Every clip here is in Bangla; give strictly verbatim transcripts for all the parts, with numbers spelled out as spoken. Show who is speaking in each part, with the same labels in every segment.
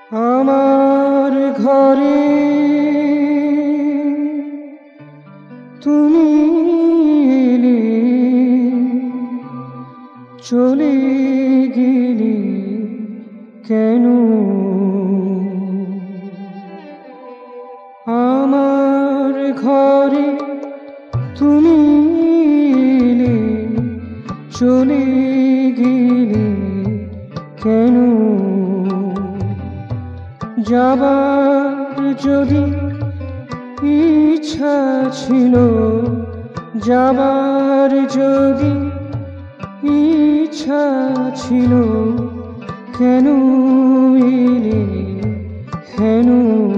Speaker 1: আমার ঘরে তুমি এলে, চলে গেলে কেন? আমার ঘরে তুমি এলে, চলে গেলে কেন? যাবার যদি ইচ্ছা ছিল, যাবার যদি ইচ্ছা ছিল, কেন এলে হেন?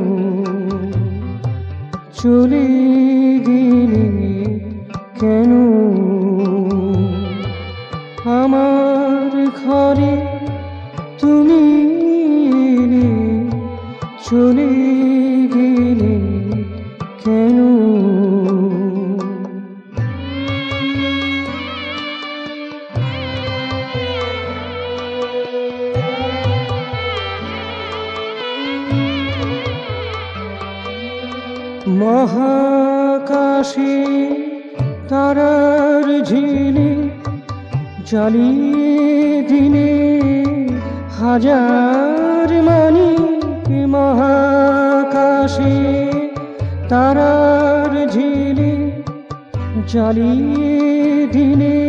Speaker 1: চলে গেলে কেন? আমার ঘরে তুমি এলে, চলে গেলে কেন? মহাকাশে তারার ঝিলি জ্বালিয়ে দিনে হাজার মানি। মহাকাশে তারার ঝিলি জ্বালিয়ে দিনে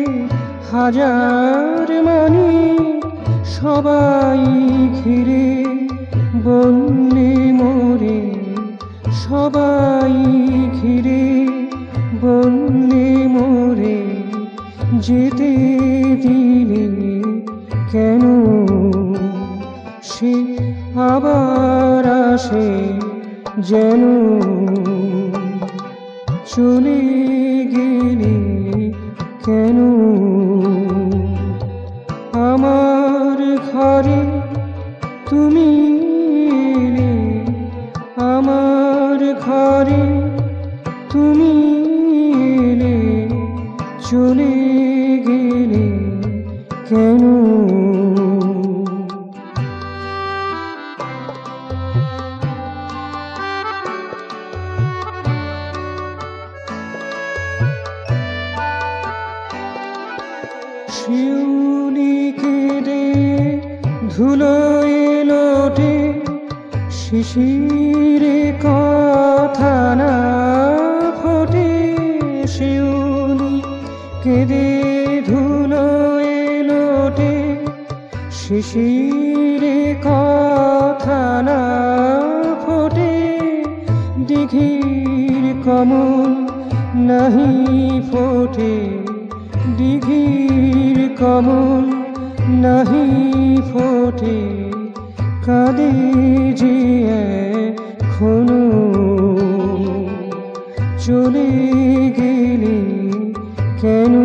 Speaker 1: হাজার মানি। সবাই ঘিরে বললে মোরে, সবাই ঘিরে বললে মোরে, যেতে দিলে কেন? সে আবার আসে যেন, চলে গেলে কেন? আমার ঘরে তুমি এলে, আমার ঘরে তুমি এলে, চলে গেলে কেন? শিউলি কেঁদে ধুলোয় লোটে, শিশিরে কথা না ফোটে। শিউলি কেঁদে ধুলোয় লোটে, শিশিরে কথা না ফোটে। দিঘির কমল নাহি ফোটে, দিঘির কমল নাহি ফোটে। কাঁদে যে এখনো, চলে গেলে কেন?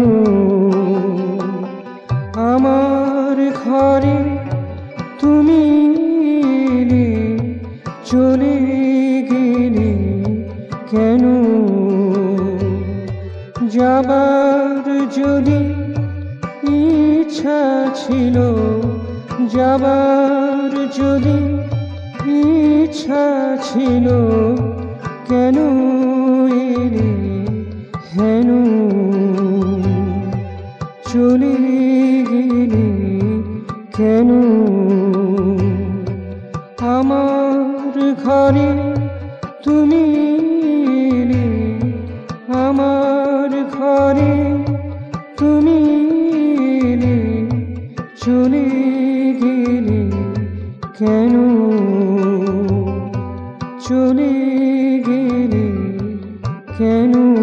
Speaker 1: আমার ঘরে তুমি এলে, চলে গেলে কেন? যাবার যদি ইচ্ছা ছিল, যাবার যদি ইচ্ছা ছিল, কেন এলে হেন? চলে গেলে কেন? আমার ঘরে তুমি এলে, আমার ঘরে তুমি এলে, চলে গেলে কেন? চলে গেলে কেন?